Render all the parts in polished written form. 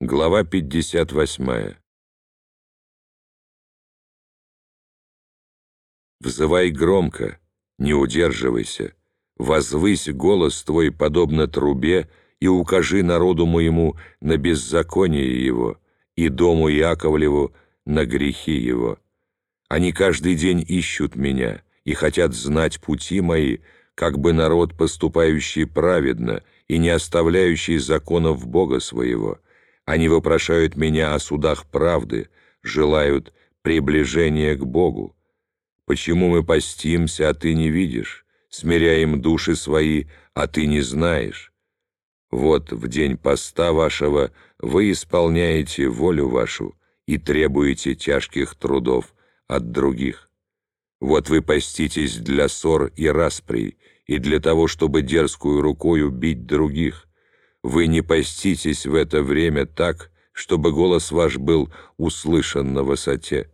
Глава 58. Взывай громко, не удерживайся, возвысь голос твой подобно трубе, и укажи народу моему на беззаконие его, и дому Иаковлеву на грехи его. Они каждый день ищут меня и хотят знать пути мои, как бы народ, поступающий праведно и не оставляющий законов Бога своего. Они вопрошают меня о судах правды, желают приближения к Богу. Почему мы постимся, а ты не видишь, смиряем души свои, а ты не знаешь? Вот в день поста вашего вы исполняете волю вашу и требуете тяжких трудов от других. Вот вы поститесь для ссор и расприй, и для того, чтобы дерзкую рукою бить других. Вы не поститесь в это время так, чтобы голос ваш был услышан на высоте.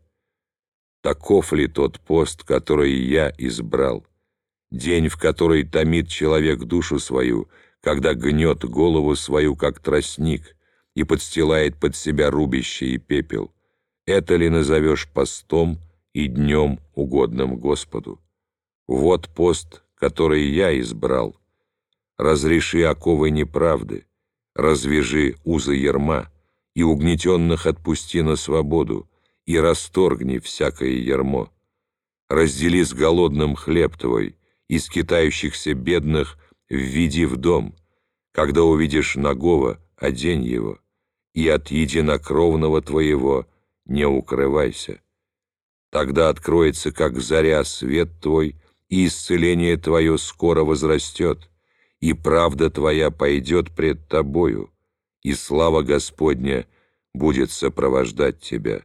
Таков ли тот пост, который я избрал? День, в который томит человек душу свою, когда гнет голову свою, как тростник, и подстилает под себя рубище и пепел. Это ли назовешь постом и днем, угодным Господу? Вот пост, который я избрал. Разреши оковы неправды, развяжи узы ярма, и угнетенных отпусти на свободу, и расторгни всякое ярмо. Раздели с голодным хлеб твой, и скитающихся бедных введи в дом. Когда увидишь нагого, одень его, и от единокровного твоего не укрывайся. Тогда откроется, как заря, свет твой, и исцеление твое скоро возрастет, и правда твоя пойдет пред тобою, и слава Господня будет сопровождать тебя.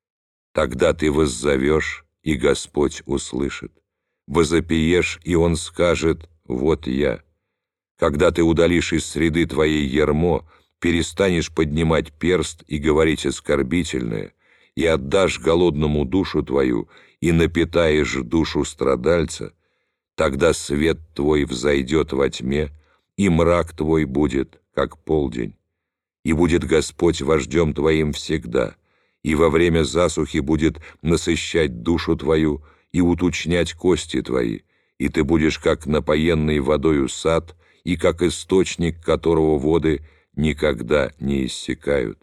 Тогда ты воззовешь, и Господь услышит. Возопиешь, и Он скажет: «Вот я». Когда ты удалишь из среды твоей ярмо, перестанешь поднимать перст и говорить оскорбительное, и отдашь голодному душу твою, и напитаешь душу страдальца, тогда свет твой взойдет во тьме, и мрак твой будет, как полдень. И будет Господь вождем твоим всегда, и во время засухи будет насыщать душу твою и уточнять кости твои, и ты будешь как напоенный водою сад, и как источник, которого воды никогда не иссякают.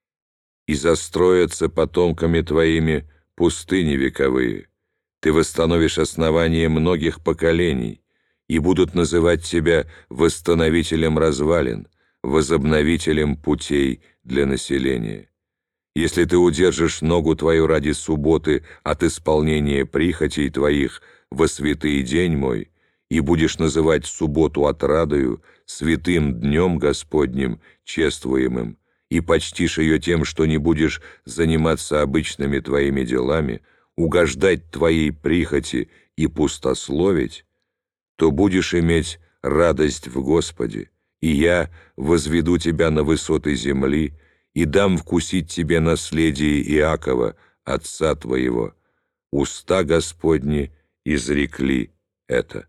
И застроятся потомками твоими пустыни вековые, ты восстановишь основание многих поколений, и будут называть тебя восстановителем развалин, возобновителем путей для населения. Если ты удержишь ногу твою ради субботы от исполнения прихотей твоих во святый день мой, и будешь называть субботу отрадою, святым днем Господним, чествуемым, и почтишь ее тем, что не будешь заниматься обычными твоими делами, угождать твоей прихоти и пустословить, то будешь иметь радость в Господе, и я возведу тебя на высоты земли и дам вкусить тебе наследие Иакова, отца твоего. Уста Господни изрекли это».